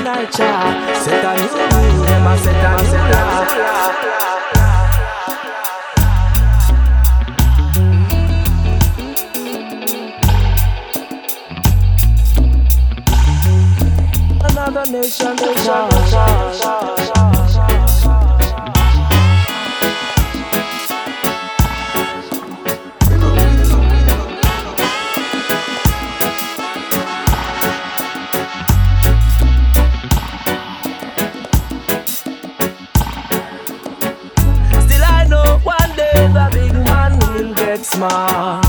and I try. Set a new rule, them a set a new law. Another nation, still I know one day the big man will get smart.